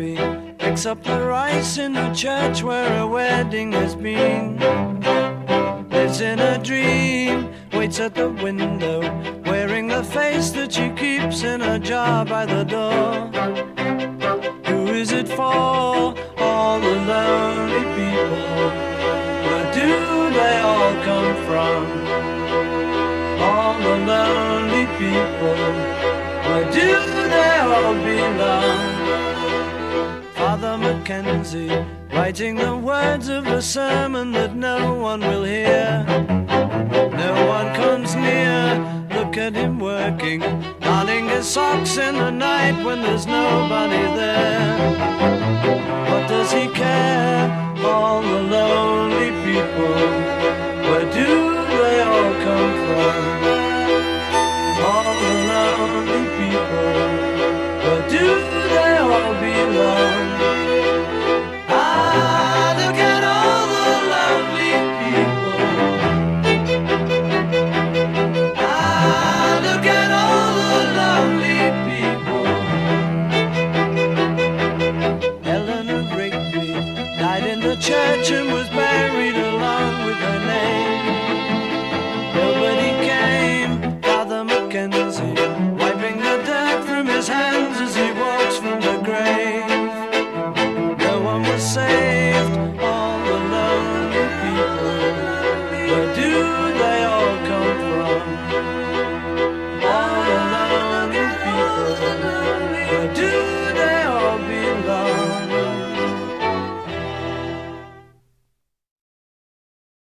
coffee, picks up the rice in the church where a wedding has been. Lives in a dream, waits at the window, wearing the face that she keeps in a jar by the door. Who is it for? All the lonely people. Where do they all come from? All the lonely people. Where do they all belong? Father Mackenzie, writing the words of a sermon that no one will hear. No one comes near, look at him working, darning his socks in the night when there's nobody there.